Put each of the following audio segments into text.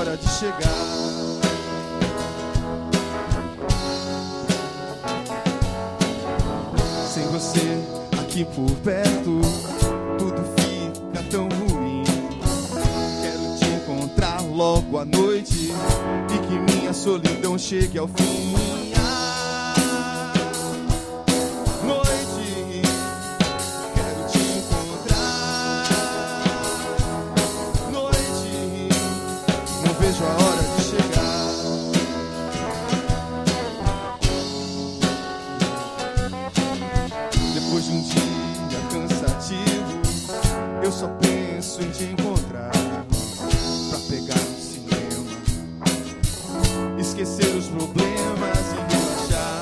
hora de chegar. Sem você aqui por perto, tudo fica tão ruim. Quero te encontrar logo à noite e que minha solidão chegue ao fim. Noite, quero te encontrar. Noite, não vejo a hora de chegar. Depois de um dia cansativo, eu só penso em te encontrar, pra pegar no cinema, esquecer os problemas e relaxar.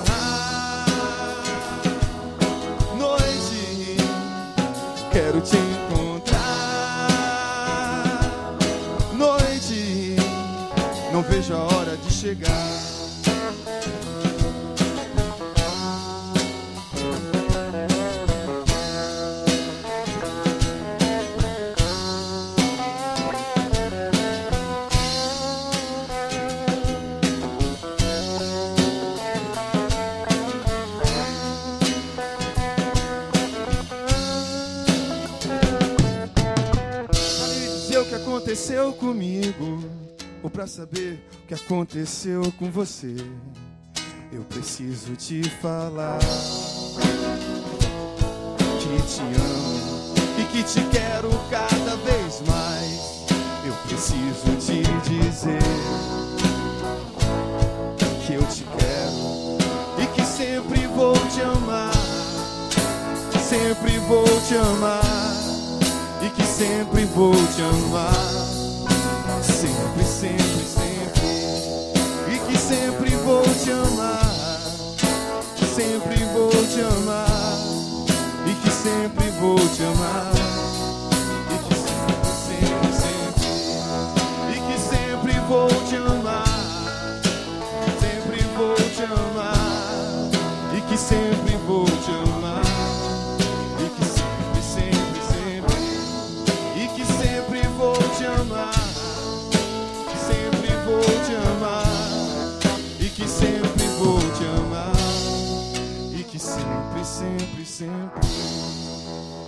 Noite, quero te encontrar. Noite, não vejo a hora de chegar. O que aconteceu comigo, ou pra saber o que aconteceu com você, eu preciso te falar que te amo e que te quero cada vez mais. Eu preciso te dizer que eu te quero e que sempre vou te amar, sempre vou te amar. E que sempre vou te amar, sempre, sempre, sempre. E que sempre vou te amar, sempre vou te amar. E que sempre vou te amar. E que sempre, sempre, sempre. E que sempre vou te amar, sempre vou te amar. E que sempre vou te amar. E que sempre, sempre, sempre. E que sempre vou te amar, sempre vou te amar. E que sempre vou te amar. E que sempre, sempre, sempre.